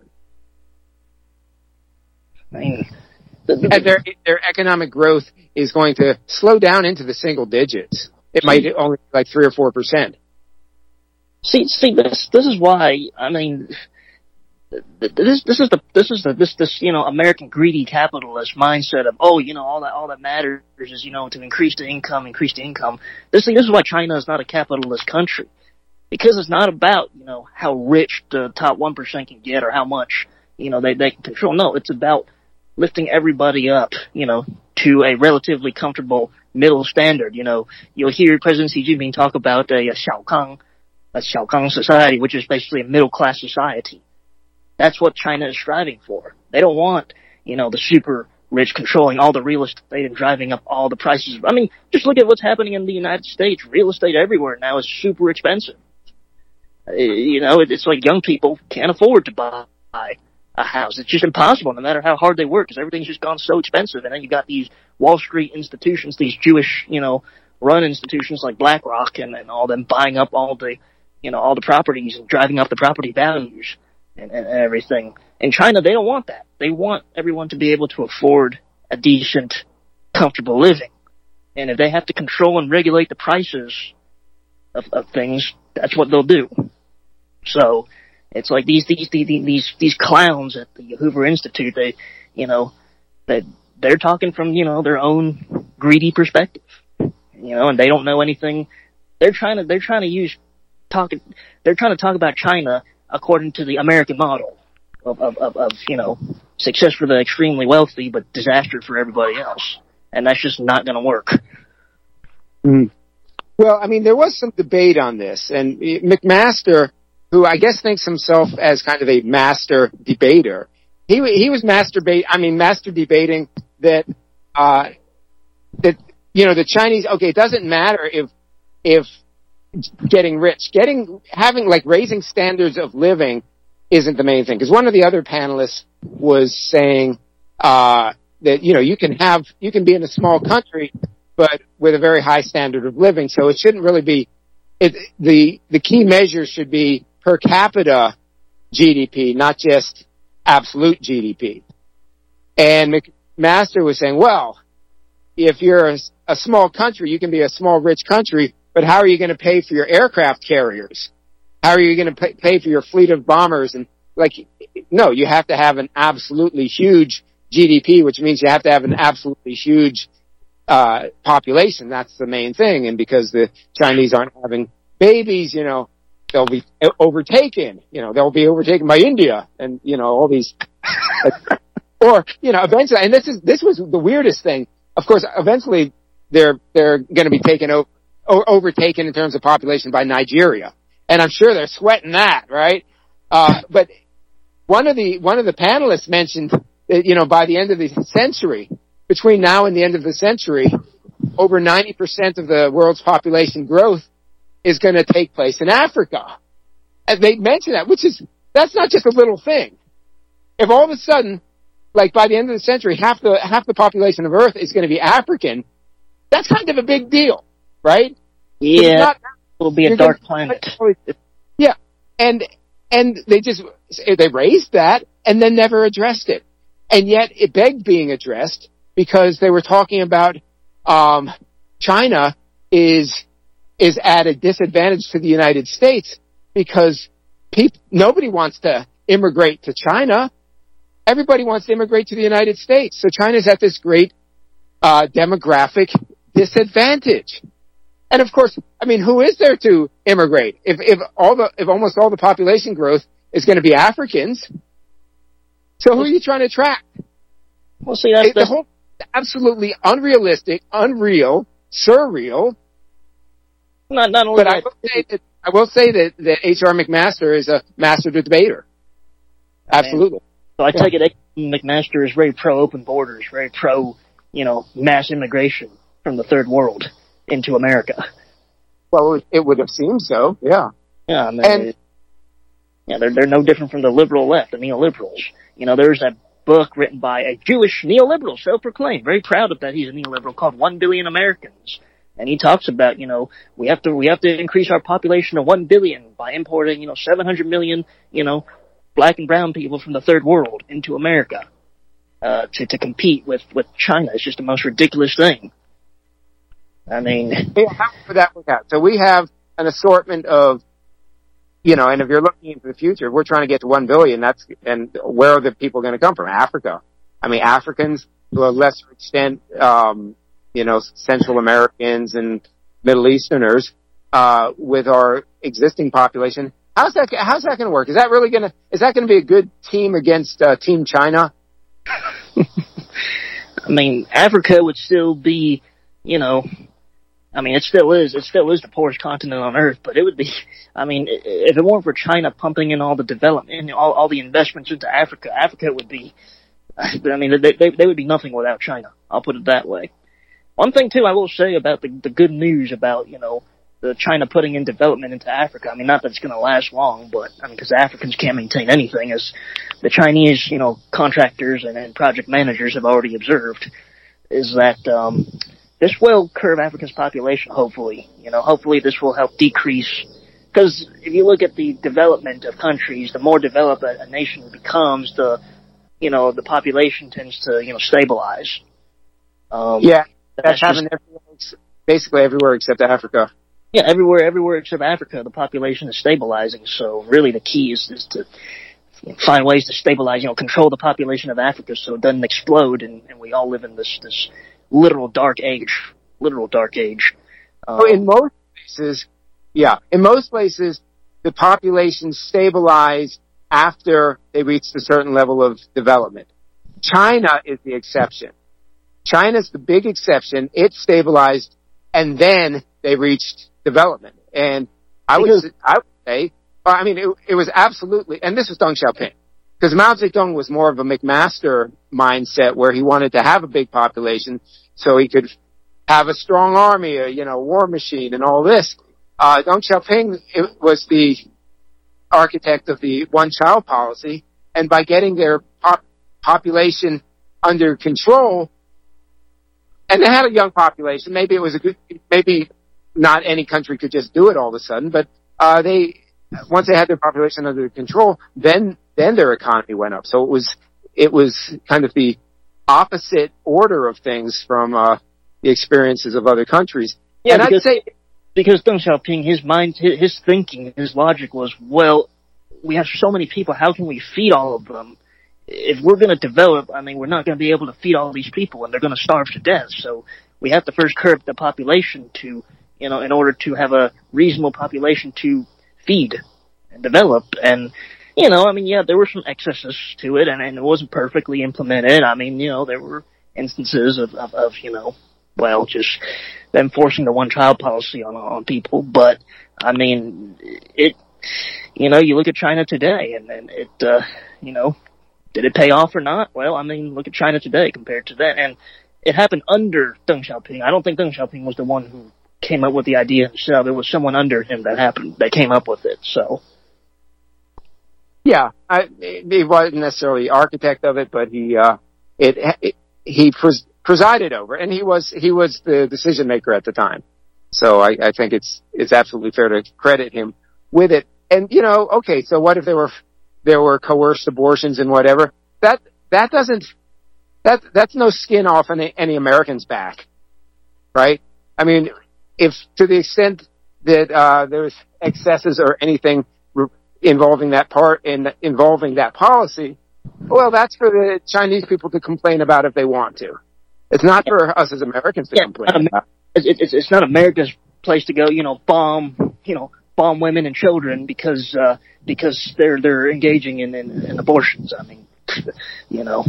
Man. And their their economic growth is going to slow down into the single digits. It might only be like three or four percent. See, see, this this is why I mean, this this is the this is the this this you know American greedy capitalist mindset of oh you know all that all that matters is you know to increase the income, increase the income. This this is why China is not a capitalist country, because it's not about you know how rich the top one percent can get or how much you know they they can control. No, it's about lifting everybody up, you know, to a relatively comfortable middle standard. You know, you'll hear President Xi Jinping talk about a, a Xiaokang, a Xiaokang society, which is basically a middle-class society. That's what China is striving for. They don't want, you know, the super rich controlling all the real estate and driving up all the prices. I mean, just look at what's happening in the United States. Real estate everywhere now is super expensive. Uh, you know, it's like young people can't afford to buy a house. It's just impossible, no matter how hard they work, because everything's just gone so expensive. And then you got these Wall Street institutions, these Jewish, you know, run institutions like BlackRock and, and all them buying up all the, you know, all the properties and driving up the property values and, and everything. In China, they don't want that. They want everyone to be able to afford a decent, comfortable living. And if they have to control and regulate the prices of, of things, that's what they'll do. So it's like these these these these these clowns at the Hoover Institute. They, you know, they they're talking from, you know, their own greedy perspective. You know, and they don't know anything. They're trying to they're trying to use talking. They're trying to talk about China according to the American model of of of, of you know, success for the extremely wealthy but disaster for everybody else. And that's just not going to work. Mm. Well, I mean, there was some debate on this, and McMaster, who I guess thinks himself as kind of a master debater, he he was masturbate. I mean, master debating that uh, that you know the Chinese. Okay, it doesn't matter if if getting rich, getting having like raising standards of living isn't the main thing. Because one of the other panelists was saying uh, that you know you can have you can be in a small country, but with a very high standard of living. So it shouldn't really be, it, the, the key measure should be per capita G D P, not just absolute G D P. And McMaster was saying, well, if you're a, a small country, you can be a small rich country, but how are you going to pay for your aircraft carriers? How are you going to pay, pay for your fleet of bombers? And like, no, you have to have an absolutely huge G D P, which means you have to have an absolutely huge Uh, population. That's the main thing. And because the Chinese aren't having babies, you know, they'll be overtaken, you know, they'll be overtaken by India and, you know, all these, or, you know, eventually, and this is, this was the weirdest thing. Of course, eventually they're, they're going to be taken over, overtaken in terms of population by Nigeria. And I'm sure they're sweating that, right? Uh, but one of the, one of the panelists mentioned that, you know, by the end of the century, between now and the end of the century, over ninety percent of the world's population growth is going to take place in Africa. And they mentioned that, which is, that's not just a little thing. If all of a sudden, like by the end of the century, half the, half the population of Earth is going to be African, that's kind of a big deal, right? Yeah. Not, it'll be a dark planet. Yeah. And, and they just, they raised that and then never addressed it. And yet it begged being addressed, because they were talking about um, China is is at a disadvantage to the United States because peop- nobody wants to immigrate to China. Everybody wants to immigrate to the United States. So China's at this great uh, demographic disadvantage. And of course, I mean, who is there to immigrate? If if all the if almost all the population growth is going to be Africans, so who are you trying to attract? Well, see, that's, the that's whole absolutely unrealistic, unreal, surreal. Not, not only but I will say that, I will say that, that H R McMaster is a master debater. Absolutely. So I take it McMaster is very pro open borders, very pro, you know, mass immigration from the third world into America. Well, it would have seemed so, yeah. Yeah, I mean, and, it, yeah, they're they're no different from the liberal left, the neoliberals. You know, there's that book written by a Jewish neoliberal, self-proclaimed, very proud of that he's a neoliberal, called One Billion Americans. And he talks about, you know, we have to, we have to increase our population to one billion by importing, you know, seven hundred million, you know, black and brown people from the third world into America, uh, to, to compete with, with China. It's just the most ridiculous thing. I mean. Yeah, how would that work out? So we have an assortment of, you know, and if you're looking into the future, if we're trying to get to one billion, that's, and where are the people going to come from? Africa. I mean, Africans, to a lesser extent, um, you know, Central Americans and Middle Easterners, uh, with our existing population. How's that, how's that going to work? Is that really going to, is that going to be a good team against, uh, Team China? I mean, Africa would still be you know, I mean, it still is, it still is the poorest continent on earth, but it would be, I mean, if it weren't for China pumping in all the development, all, all the investments into Africa, Africa would be, I mean, they, they, they would be nothing without China. I'll put it that way. One thing, too, I will say about the, the good news about, you know, the China putting in development into Africa. I mean, not that it's going to last long, but, I mean, because the Africans can't maintain anything, as the Chinese, you know, contractors and, and project managers have already observed, is that, um, this will curb Africa's population, hopefully. You know, hopefully this will help decrease, because if you look at the development of countries, the more developed a, a nation becomes, the, you know, the population tends to, you know, stabilize. Um, yeah, that's, that's happening just, everywhere, basically everywhere except Africa. Yeah, everywhere, everywhere except Africa, the population is stabilizing. So really, the key is, is to you know, find ways to stabilize, you know, control the population of Africa so it doesn't explode, and, and we all live in this this literal dark age, literal dark age. Um, so in most places, yeah, in most places, the population stabilized after they reached a certain level of development. China is the exception. China's the big exception. It stabilized, and then they reached development. And I would, I would say, I mean, it, it was absolutely, and this was Deng Xiaoping, because Mao Zedong was more of a McMaster mindset where he wanted to have a big population so he could have a strong army, a, you know, war machine and all this. Uh, Deng Xiaoping it was the architect of the one-child policy, and by getting their pop- population under control, and they had a young population, maybe it was a good, maybe not any country could just do it all of a sudden, but, uh, they, once they had their population under control, then, then their economy went up. So it was, it was kind of the opposite order of things from, uh, the experiences of other countries. Yeah, and because, I'd say, because Deng Xiaoping, his mind, his, his thinking, his logic was, well, we have so many people, how can we feed all of them? If we're going to develop, I mean, we're not going to be able to feed all these people, and they're going to starve to death. So we have to first curb the population to, you know, in order to have a reasonable population to feed and develop. And, you know, I mean, yeah, there were some excesses to it, and, and it wasn't perfectly implemented. I mean, you know, there were instances of, of, of you know, well, just them forcing the one-child policy on on people. But, I mean, it, you know, you look at China today, and, and it, uh, you know, did it pay off or not? Well, I mean, look at China today compared to then. And it happened under Deng Xiaoping. I don't think Deng Xiaoping was the one who came up with the idea himself. It was someone under him that happened, that came up with it, so. Yeah, I, he wasn't necessarily the architect of it, but he, uh, it, it he pres- presided over it, and he was, he was the decision maker at the time. So I, I think it's, it's absolutely fair to credit him with it. And, you know, okay, so what if there were, there were coerced abortions and whatever? That, that doesn't, that, that's no skin off any, any American's back, right? I mean, if to the extent that, uh, there's excesses or anything re- involving that part, in, involving that policy, well, that's for the Chinese people to complain about if they want to. It's not for us as Americans to yeah, complain not about. It's, it's, it's not America's place to go, you know, bomb, you know, bomb women and children because, uh, because they're, they're engaging in, in, in abortions. I mean, you know,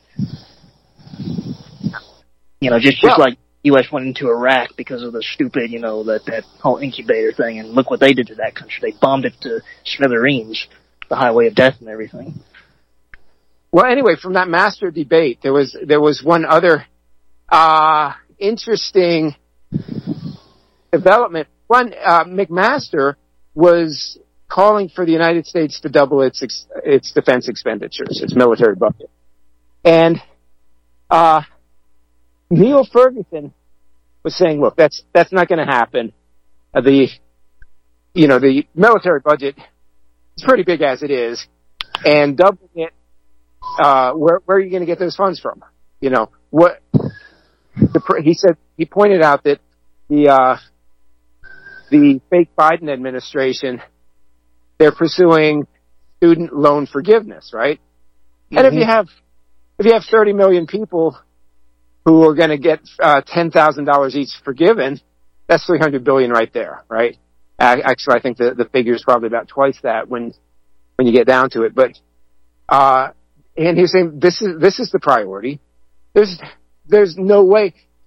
you know, just, just well, like U S went into Iraq because of the stupid, you know, that, that whole incubator thing, and look what they did to that country. They bombed it to smithereens, the highway of death and everything. Well, anyway, from that master debate, there was, there was one other, uh, interesting development. One, uh, McMaster was calling for the United States to double its, ex- its defense expenditures, its military budget. And, uh, Neil Ferguson was saying, look, that's, that's not going to happen. Uh, the, you know, the military budget is pretty big as it is, and doubling it, uh, where, where are you going to get those funds from? You know, what, the, he said, he pointed out that the, uh, the fake Biden administration, they're pursuing student loan forgiveness, right? Mm-hmm. And if you have, if you have thirty million people who are going to get uh, ten thousand dollars each forgiven, that's three hundred billion dollars right there, right? Uh, actually, I think the, the figure is probably about twice that when, when you get down to it. But, uh, and he was saying this is, this is the priority. There's, there's no way.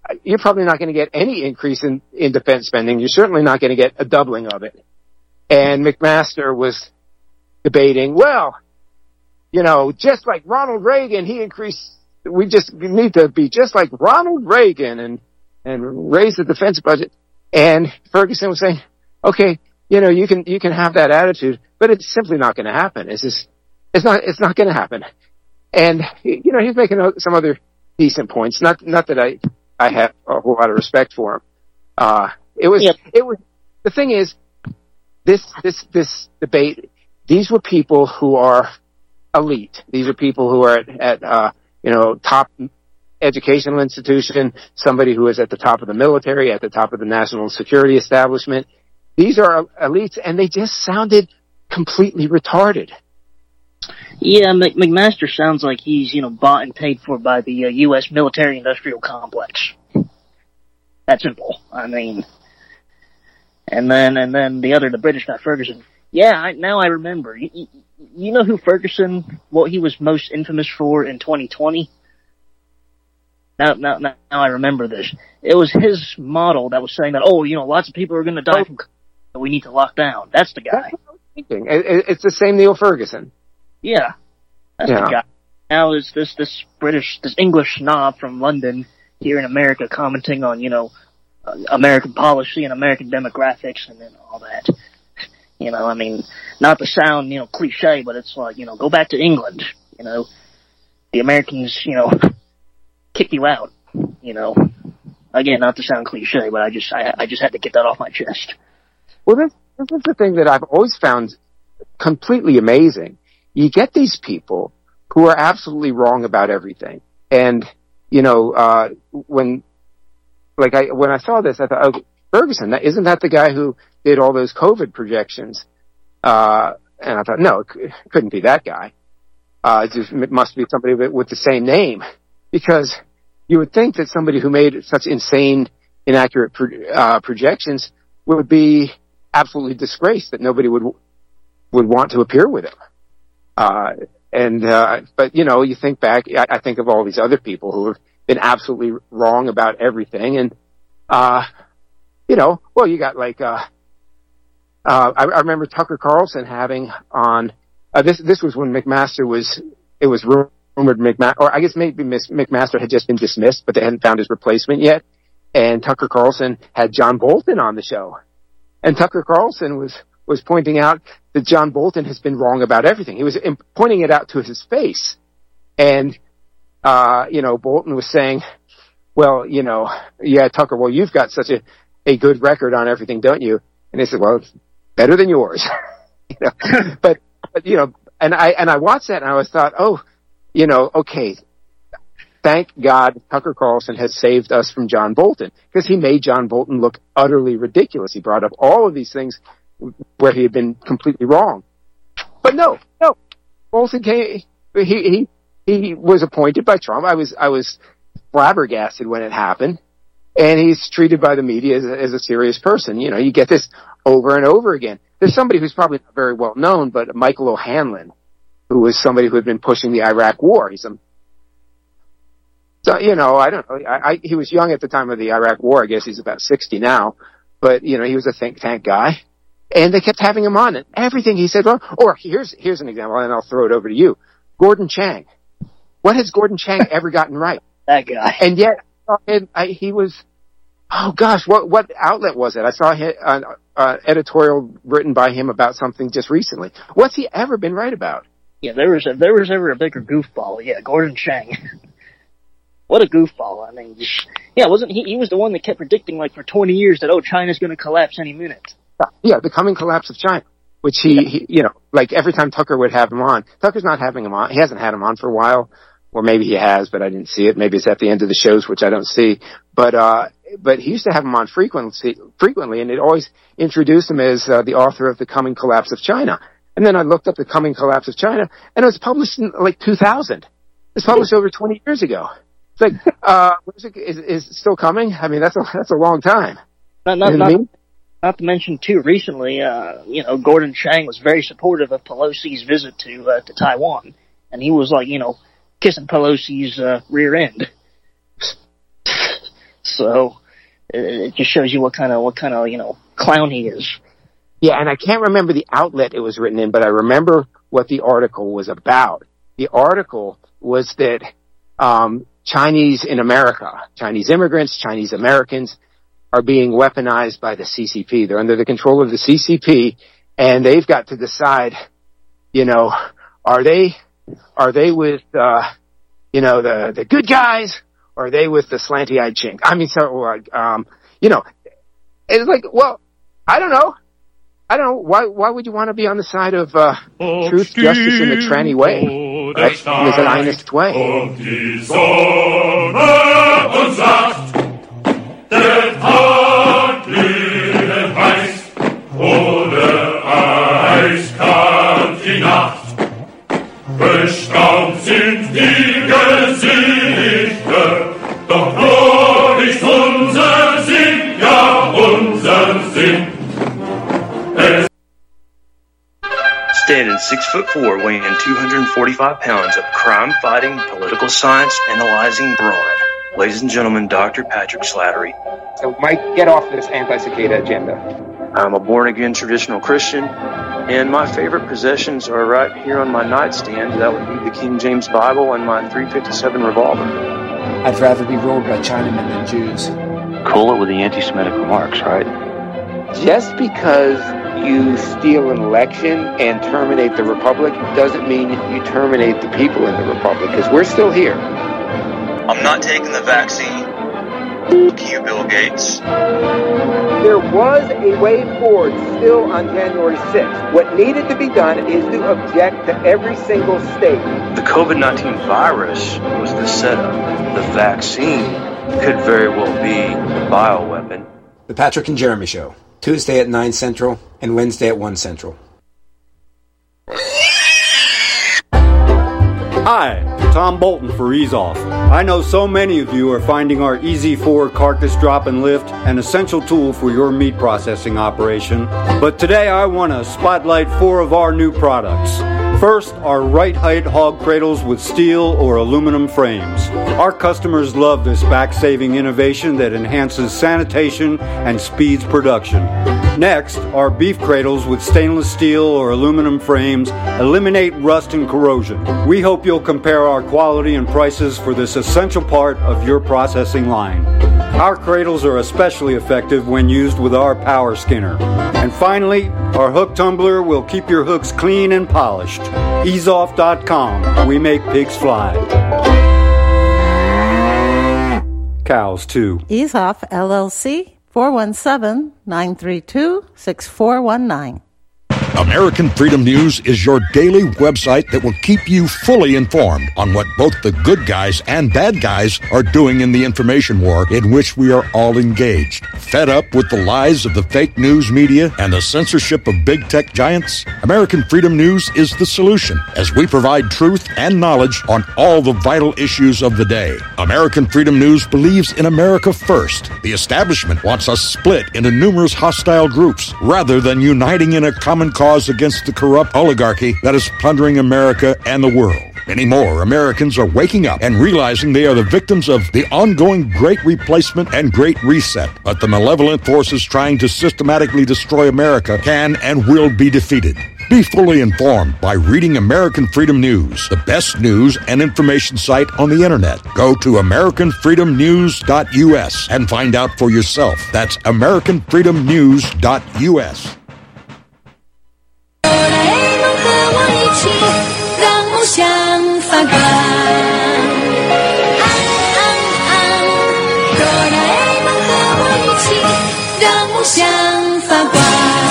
you're probably not going to get any increase in, in defense spending. You're certainly not going to get a doubling of it. And McMaster was debating, well, you know, just like Ronald Reagan, he increased, we just need to be just like Ronald Reagan and, and raise the defense budget. And Ferguson was saying, okay, you know, you can, you can have that attitude, but it's simply not going to happen. It's just, it's not, it's not going to happen. And, you know, he's making some other decent points. Not, not that I, I have a whole lot of respect for him. Uh, it was, yep. it was, the thing is, this, this, this debate, these were people who are elite. These are people who are at, at uh, you know, top educational institution, somebody who is at the top of the military, at the top of the national security establishment. These are elites, and they just sounded completely retarded. Yeah, Mc- McMaster sounds like he's, you know, bought and paid for by the uh, U S military-industrial complex. That's simple. I mean, and then and then the other, the British guy, Ferguson. Yeah, I, now I remember. You, you, you know who Ferguson, what he was most infamous for in twenty twenty? Now, now, now I remember this. It was his model that was saying that, oh, you know, lots of people are going to die from COVID, so we need to lock down. That's the guy. That's what I was thinking. It, it's the same Neil Ferguson. Yeah, that's yeah. the guy. Now is this this British, this English snob from London here in America commenting on, you know, uh, American policy and American demographics and then all that. You know, I mean, not to sound, you know, cliche, but it's like, you know, go back to England. You know, the Americans, you know, kick you out. You know, again, not to sound cliche, but I just, I, I just had to get that off my chest. Well, this, this is the thing that I've always found completely amazing. You get these people who are absolutely wrong about everything. And, you know, uh, when, like I, when I saw this, I thought, oh, Ferguson, that, isn't that the guy who did all those COVID projections? Uh, and I thought, no, it, c- it couldn't be that guy. Uh, it, just, it must be somebody with, with the same name. Because you would think that somebody who made such insane, inaccurate pro- uh, projections would be absolutely disgraced, that nobody would, would want to appear with him. Uh, and, uh, but, you know, you think back, I, I think of all these other people who have been absolutely wrong about everything. And, uh, you know, well, you got like, uh, uh, I, I remember Tucker Carlson having on, uh, this, this was when McMaster was, it was rumored McMaster, or I guess maybe Miss McMaster had just been dismissed, but they hadn't found his replacement yet. And Tucker Carlson had John Bolton on the show. And Tucker Carlson was, was pointing out that John Bolton has been wrong about everything. He was imp- pointing it out to his face. And, uh, you know, Bolton was saying, well, you know, yeah, Tucker, well, you've got such a, a good record on everything, don't you? And they said, well, it's better than yours. you know, but, but, you know, and I, and I watched that and I always thought, oh, you know, okay, thank God Tucker Carlson has saved us from John Bolton, because he made John Bolton look utterly ridiculous. He brought up all of these things where he had been completely wrong. But no, no, Bolton came, he, he, he was appointed by Trump. I was, I was flabbergasted when it happened. And he's treated by the media as a, as a serious person. You know, you get this over and over again. There's somebody who's probably not very well known, but Michael O'Hanlon, who was somebody who had been pushing the Iraq war. He's a, so, you know, I don't know. I, I, he was young at the time of the Iraq war. I guess he's about sixty now. But, you know, he was a think tank guy. And they kept having him on, and everything he said wrong. Or here's, here's an example, and I'll throw it over to you. Gordon Chang. What has Gordon Chang ever gotten right? That guy. And yet, and I, he was, oh gosh, what what outlet was it? I saw an uh, editorial written by him about something just recently. What's he ever been right about? Yeah, there was a, there was ever a bigger goofball. Yeah, Gordon Chang. What a goofball! I mean, just, yeah, wasn't he? He was the one that kept predicting, like, for twenty years that, oh, China's going to collapse any minute. Yeah, the coming collapse of China, which he, yeah. he, you know, like every time Tucker would have him on, Tucker's not having him on. He hasn't had him on for a while. Or maybe he has, but I didn't see it. Maybe it's at the end of the shows, which I don't see. But, uh, but he used to have him on frequently, frequently, and it always introduced him as uh, the author of The Coming Collapse of China. And then I looked up The Coming Collapse of China, and it was published in like two thousand. It was published over twenty years ago. It's like, uh, is it, is, is it still coming? I mean, that's a, that's a long time. Not, not, not, not to mention, too, recently, uh, you know, Gordon Chang was very supportive of Pelosi's visit to, uh, to Taiwan. And he was like, you know, kissing Pelosi's uh, rear end. So it, it just shows you what kind of what kind of you know clown he is. Yeah, and I can't remember the outlet it was written in, but I remember what the article was about. The article was that um, Chinese in America, Chinese immigrants, Chinese Americans, are being weaponized by the C C P. They're under the control of the C C P, and they've got to decide, you know, are they are they with uh, you know the the good guys, or are they with the slanty-eyed chink? I mean, so um, you know, it's like, well, I don't know. I don't know. Why, why would you want to be on the side of, uh, truth, justice, in a tranny way? Right? In a Zionist way. Bestaunt sind die Gesichter, doch nur nicht unser Sinn, ja, unser Sinn. Standing six foot four, weighing two hundred forty-five pounds of crime-fighting, political science analyzing brawn. Ladies and gentlemen, Doctor Patrick Slattery. So, Mike, get off this anti-cicada agenda. I'm a born-again traditional Christian, and my favorite possessions are right here on my nightstand. That would be the King James Bible and my three fifty-seven revolver. I'd rather be ruled by Chinamen than Jews. Cool it with the anti-Semitic remarks, right? Just because you steal an election and terminate the republic doesn't mean you terminate the people in the republic, because we're still here. I'm not taking the vaccine. Fuck you, Bill Gates. There was a way forward still on January sixth. What needed to be done is to object to every single state. The COVID nineteen virus was the setup. The vaccine could very well be the bioweapon. The Patrick and Jeremy Show. Tuesday at nine Central and Wednesday at one Central. Hi, Tom Bolton for Ease Off. I know so many of you are finding our Easy four carcass drop and lift an essential tool for your meat processing operation. But today I want to spotlight four of our new products. First, our right height hog cradles with steel or aluminum frames. Our customers love this back-saving innovation that enhances sanitation and speeds production. Next, our beef cradles with stainless steel or aluminum frames eliminate rust and corrosion. We hope you'll compare our quality and prices for this essential part of your processing line. Our cradles are especially effective when used with our power skinner. And finally, our hook tumbler will keep your hooks clean and polished. ease off dot com. We make pigs fly. Cows, too. Ease Off, L L C, four one seven, nine three two, six four one nine. American Freedom News is your daily website that will keep you fully informed on what both the good guys and bad guys are doing in the information war in which we are all engaged. Fed up with the lies of the fake news media and the censorship of big tech giants? American Freedom News is the solution, as we provide truth and knowledge on all the vital issues of the day. American Freedom News believes in America first. The establishment wants us split into numerous hostile groups rather than uniting in a common cause against the corrupt oligarchy that is plundering America and the world. Many more Americans are waking up and realizing they are the victims of the ongoing Great Replacement and Great Reset. But the malevolent forces trying to systematically destroy America can and will be defeated. Be fully informed by reading American Freedom News, the best news and information site on the internet. Go to American Freedom News dot U S and find out for yourself. That's American Freedom News dot U S. 让梦想发光，啊啊啊！哆啦 A 梦和我一起，让梦想发光。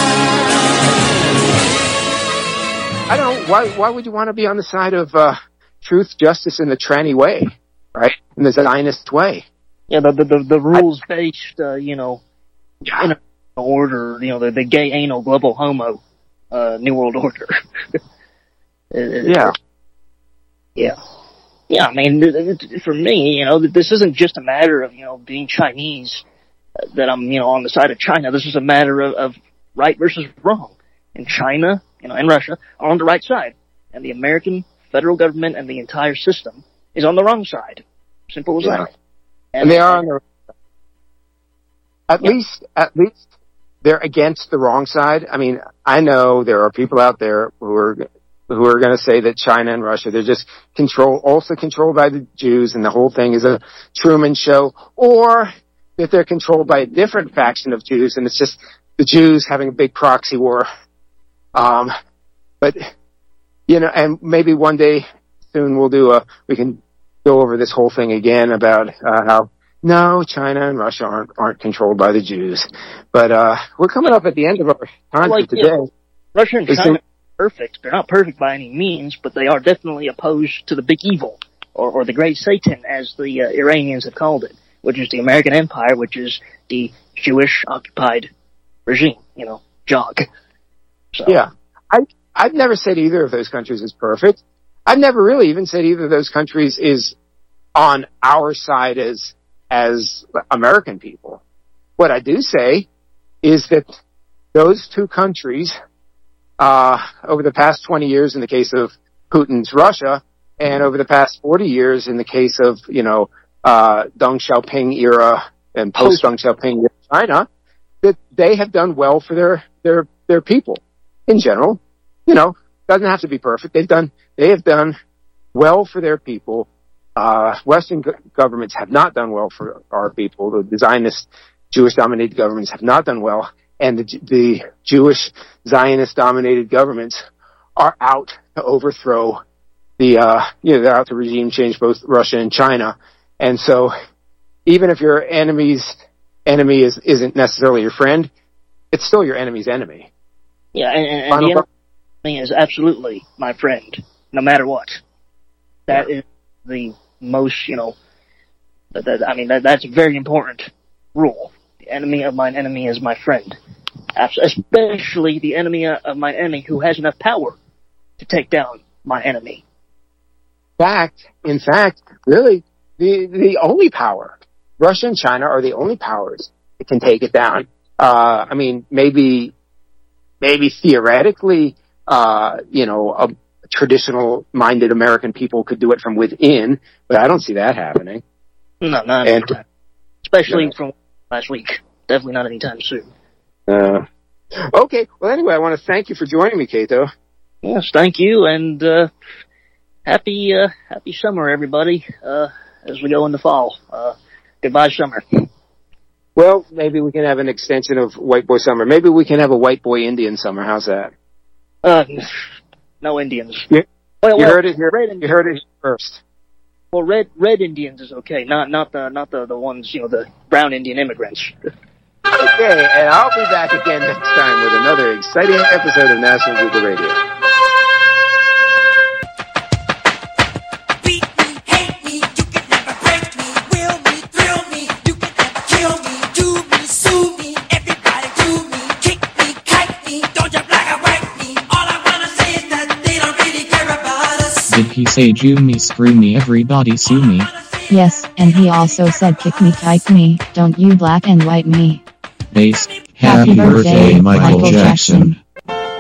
I don't. Why? Why would you want to be on the side of uh, truth, justice, in the tranny way, right? In the Zionist way. Yeah, the the the, the rules based, uh, you know, in order, you know, the, the gay anal global homo, uh, new world order. Yeah. Yeah. Yeah, I mean, for me, you know, this isn't just a matter of, you know, being Chinese, uh, that I'm, you know, on the side of China. This is a matter of, of right versus wrong. And China, you know, and Russia are on the right side. And the American federal government and the entire system is on the wrong side. Simple as yeah. that. And, and they are on the At yep. least, at least they're against the wrong side. I mean, I know there are people out there who are who are going to say that China and Russia, they're just control, also controlled by the Jews, and the whole thing is a Truman show, or that they're controlled by a different faction of Jews, and it's just the Jews having a big proxy war. Um, but, you know, and maybe one day soon we'll do a, we can go over this whole thing again about, uh, how, no, China and Russia aren't, aren't controlled by the Jews. But, uh, we're coming up at the end of our time like, for today. Yeah, Russia and China are perfect. They're not perfect by any means, but they are definitely opposed to the big evil, or, or the great Satan, as the uh, Iranians have called it, which is the American Empire, which is the Jewish-occupied regime, you know, J O G. So. Yeah. I, I've never said either of those countries is perfect. I've never really even said either of those countries is on our side as, as American people. What I do say is that those two countries, uh, over the past twenty years in the case of Putin's Russia, and over the past forty years in the case of, you know, uh, Deng Xiaoping era and post-Deng Xiaoping era China, that they have done well for their, their, their people in general. You know, doesn't have to be perfect. They've done, they have done well for their people. Uh, Western go- governments have not done well for our people. The Zionist, Jewish-dominated governments have not done well. And the, the Jewish, Zionist-dominated governments are out to overthrow the, uh, you know, they're out to regime change both Russia and China. And so, even if your enemy's enemy is, isn't necessarily your friend, it's still your enemy's enemy. Yeah, and, and, and the enemy is absolutely my friend, no matter what. That yeah. is the most, you know, that, that, I mean, that, that's a very important rule. The enemy of mine enemy is my friend. Especially the enemy of my enemy who has enough power to take down my enemy. Fact, in fact, really, the, the only power. Russia and China are the only powers that can take it down. Uh, I mean, maybe, maybe theoretically, uh, you know, a traditional-minded American people could do it from within, but I don't see that happening. No, not and, anytime. Especially yeah. from last week. Definitely not anytime soon. Uh, okay. Well, anyway, I want to thank you for joining me, Kato. Yes, thank you, and uh, happy uh, happy summer, everybody, uh, as we go into fall. Uh, goodbye, summer. Well, maybe we can have an extension of White Boy Summer. Maybe we can have a White Boy Indian Summer. How's that? Uh, no Indians. You, well, you well, heard it here. You heard it first. Well, red red Indians is okay, not not the not the the ones, you know, the brown Indian immigrants. Okay, and I'll be back again next time with another exciting episode of National Google Radio. Beat me, hate me, you can never break me, will me, thrill me, you can never kill me, do me, sue me, everybody do me, kick me, kite me, don't jump like a white me, all I wanna say is that they don't really care about us. Did he say Jew me, screw me, everybody sue me? Yes, and he also said kick me, kite me, don't you black and white me. Bass. Happy, Happy birthday, birthday, Michael, Michael Jackson. Jackson.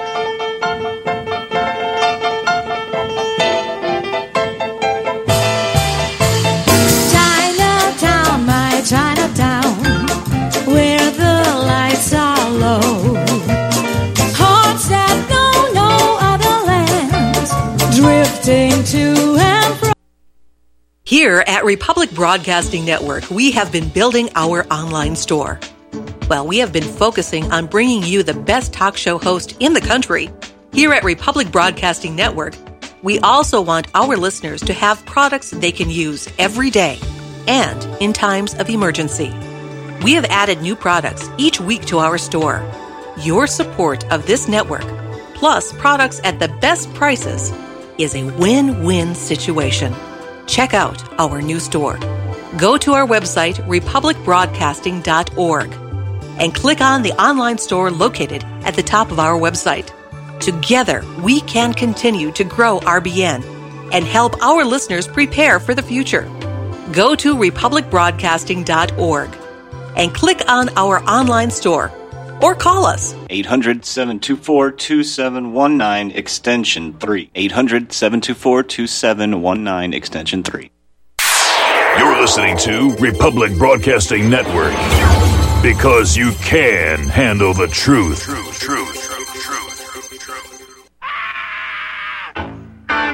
Chinatown, my Chinatown, where the lights are low. Hearts that know no other lands, drifting to and from. Here at Republic Broadcasting Network, we have been building our online store. Well, we have been focusing on bringing you the best talk show host in the country. Here at Republic Broadcasting Network, we also want our listeners to have products they can use every day and in times of emergency. We have added new products each week to our store. Your support of this network, plus products at the best prices, is a win-win situation. Check out our new store. Go to our website, republic broadcasting dot org. and click on the online store located at the top of our website. Together, we can continue to grow R B N and help our listeners prepare for the future. Go to republic broadcasting dot org and click on our online store or call us. eight hundred, seven two four, two seven one nine, extension three. eight hundred, seven two four, two seven one nine, extension three. You're listening to Republic Broadcasting Network. Because you can handle the truth. Truth, truth.